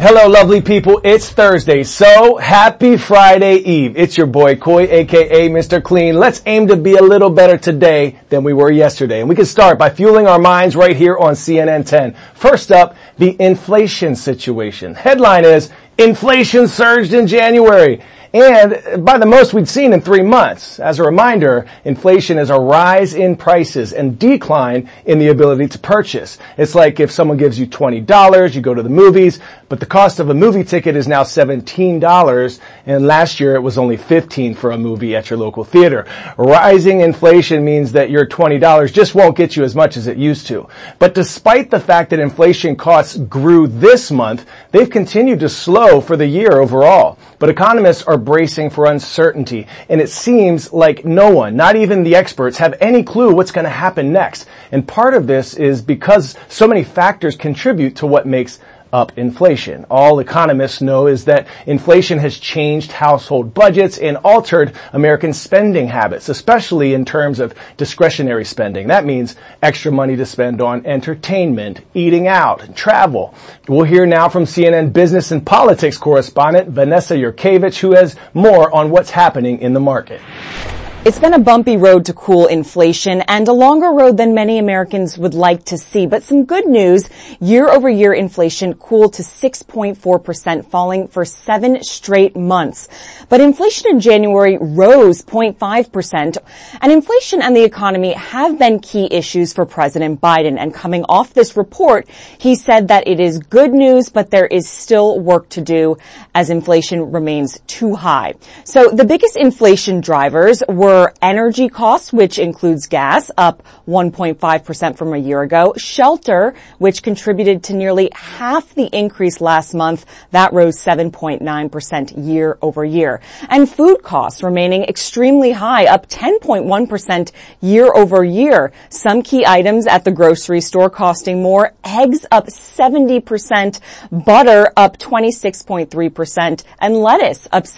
Hello, lovely people. It's Thursday, so happy Friday Eve. It's your boy, Coy, aka Mr. Clean. Let's aim to be a little better today than we were yesterday. And we can start by fueling our minds right here on CNN 10. First up, the inflation situation. Headline is, inflation surged in January. And by the most we'd seen in 3 months. As a reminder, inflation is a rise in prices and decline in the ability to purchase. It's like if someone gives you $20, you go to the movies, but the cost of a movie ticket is now $17, and last year it was only $15 for a movie at your local theater. Rising inflation means that your $20 just won't get you as much as it used to. But despite the fact that inflation costs grew this month, they've continued to slow for the year overall. But economists are bracing for uncertainty, and it seems like no one, not even the experts, have any clue what's going to happen next. And part of this is because so many factors contribute to what makes up inflation. All economists know is that inflation has changed household budgets and altered American spending habits, especially in terms of discretionary spending. That means extra money to spend on entertainment, eating out, and travel. We'll hear now from CNN business and politics correspondent Vanessa Yurkevich, who has more on what's happening in the market. It's been a bumpy road to cool inflation and a longer road than many Americans would like to see. But some good news, year-over-year inflation cooled to 6.4%, falling for 7 straight months. But inflation in January rose 0.5%. And inflation and the economy have been key issues for President Biden. And coming off this report, he said that it is good news, but there is still work to do as inflation remains too high. So the biggest inflation drivers were energy costs, which includes gas, up 1.5% from a year ago. Shelter, which contributed to nearly half the increase last month, that rose 7.9% year over year. And food costs remaining extremely high, up 10.1% year over year. Some key items at the grocery store costing more. Eggs up 70%, butter up 26.3%, and lettuce up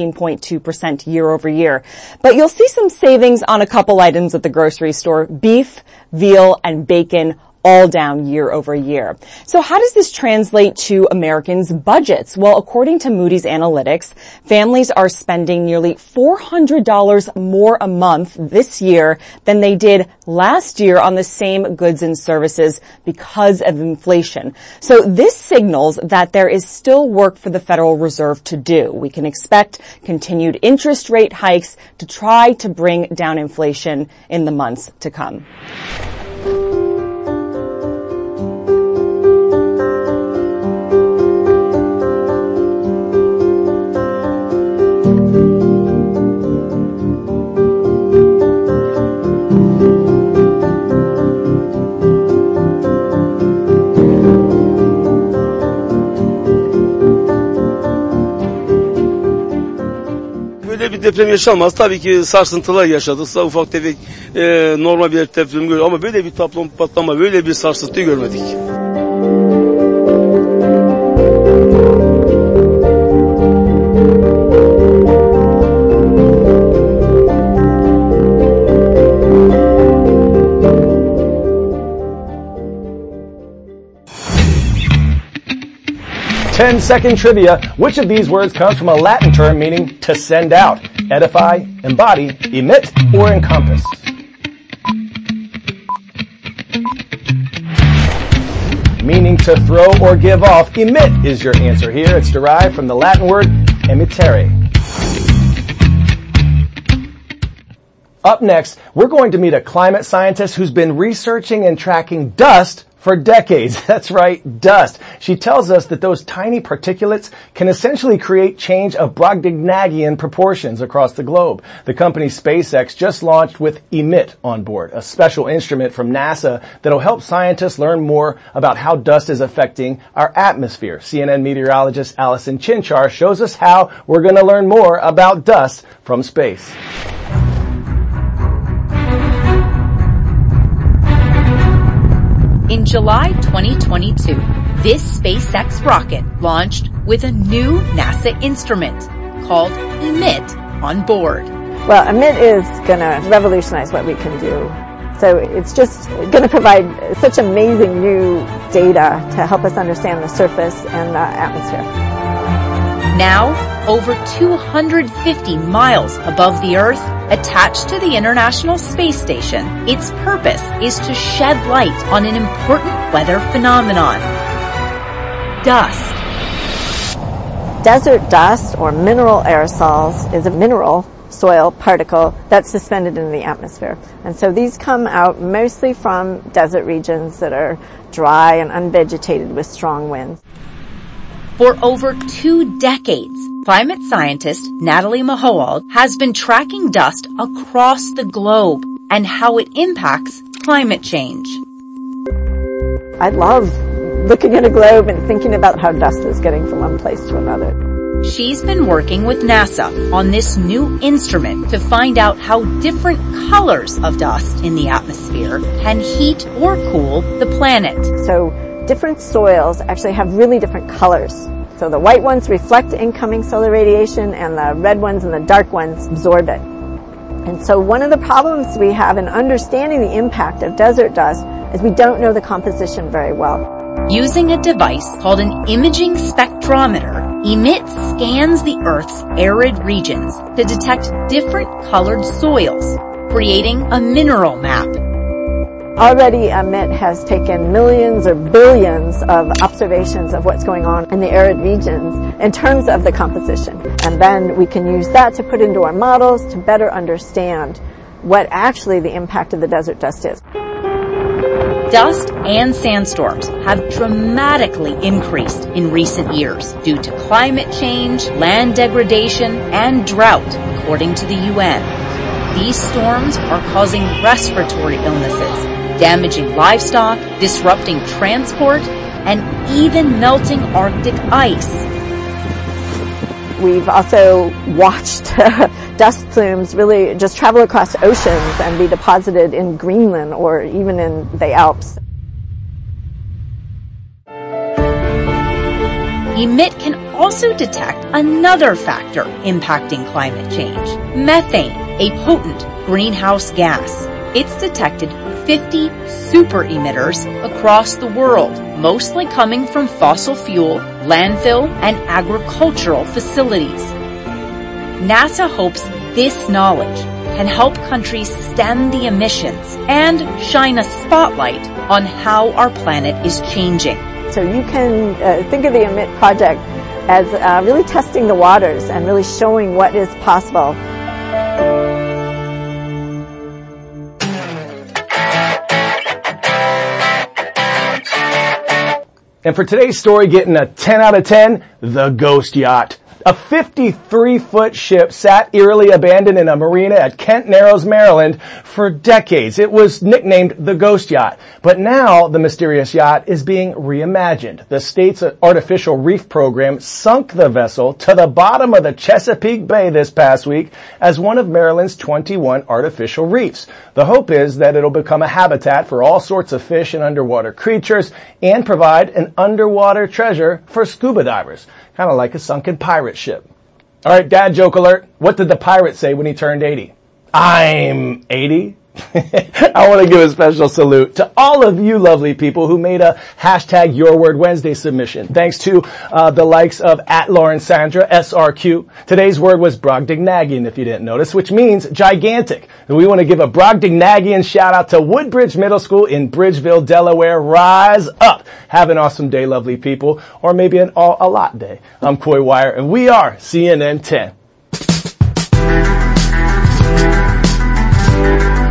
17.2% year over year. But you'll see some savings on a couple items at the grocery store. Beef, veal, and bacon all down year over year. So how does this translate to Americans' budgets? Well, according to Moody's Analytics, families are spending nearly $400 more a month this year than they did last year on the same goods and services because of inflation. So this signals that there is still work for the Federal Reserve to do. We can expect continued interest rate hikes to try to bring down inflation in the months to come. Bir deprem yaşanmaz. Tabii ki sarsıntılar yaşadık. Ufak tefek normal bir deprem görüyoruz. Ama böyle bir patlama, böyle bir sarsıntı görmedik. Ten-second trivia. Which of these words comes from a Latin term meaning to send out? Edify, embody, emit, or encompass? Meaning to throw or give off. Emit is your answer here. It's derived from the Latin word emittere. Up next, we're going to meet a climate scientist who's been researching and tracking dust for decades. That's right, dust. She tells us that those tiny particulates can essentially create change of Brobdingnagian proportions across the globe. The company SpaceX just launched with EMIT on board, a special instrument from NASA that'll help scientists learn more about how dust is affecting our atmosphere. CNN meteorologist Allison Chinchar shows us how we're going to learn more about dust from space. In July 2022, this SpaceX rocket launched with a new NASA instrument called EMIT on board. Well, EMIT is going to revolutionize what we can do So it's just going to provide such amazing new data to help us understand the surface and the atmosphere. Now, over 250 miles above the Earth, attached to the International Space Station, its purpose is to shed light on an important weather phenomenon: dust. Desert dust, or mineral aerosols, is a mineral soil particle that's suspended in the atmosphere. And so these come out mostly from desert regions that are dry and unvegetated with strong winds. For over 2 decades, climate scientist Natalie Mahowald has been tracking dust across the globe and how it impacts climate change. I love looking at a globe and thinking about how dust is getting from one place to another. She's been working with NASA on this new instrument to find out how different colors of dust in the atmosphere can heat or cool the planet. So different soils actually have really different colors. So the white ones reflect incoming solar radiation, and the red ones and the dark ones absorb it. And so one of the problems we have in understanding the impact of desert dust is we don't know the composition very well. Using a device called an imaging spectrometer, EMIT scans the Earth's arid regions to detect different colored soils, creating a mineral map. Already EMIT has taken millions or billions of observations of what's going on in the arid regions in terms of the composition. And then we can use that to put into our models to better understand what actually the impact of the desert dust is. Dust and sandstorms have dramatically increased in recent years due to climate change, land degradation, and drought, according to the UN. These storms are causing respiratory illnesses, damaging livestock, disrupting transport, and even melting Arctic ice. We've also watched dust plumes really just travel across oceans and be deposited in Greenland or even in the Alps. EMIT can also detect another factor impacting climate change: methane, a potent greenhouse gas. It's detected 50 super emitters across the world, mostly coming from fossil fuel, landfill, and agricultural facilities. NASA hopes this knowledge can help countries stem the emissions and shine a spotlight on how our planet is changing. So you can think of the EMIT project as really testing the waters and really showing what is possible. And for today's story, getting a 10 out of 10, the Ghost Yacht. A 53-foot ship sat eerily abandoned in a marina at Kent Narrows, Maryland for decades. It was nicknamed the Ghost Yacht. But now the mysterious yacht is being reimagined. The state's artificial reef program sunk the vessel to the bottom of the Chesapeake Bay this past week as one of Maryland's 21 artificial reefs. The hope is that it'll become a habitat for all sorts of fish and underwater creatures and provide an underwater treasure for scuba divers. Kind of like a sunken pirate ship. All right, dad joke alert. What did the pirate say when he turned 80? I'm 80. I want to give a special salute to all of you lovely people who made a hashtag Your Word Wednesday submission. Thanks to the likes of @LaurenSandra, SRQ. Today's word was Brobdingnagian, if you didn't notice, which means gigantic. And we want to give a Brobdingnagian shout out to Woodbridge Middle School in Bridgeville, Delaware. Rise up. Have an awesome day, lovely people. Or maybe a lot day. I'm Coy Wire, and we are CNN 10.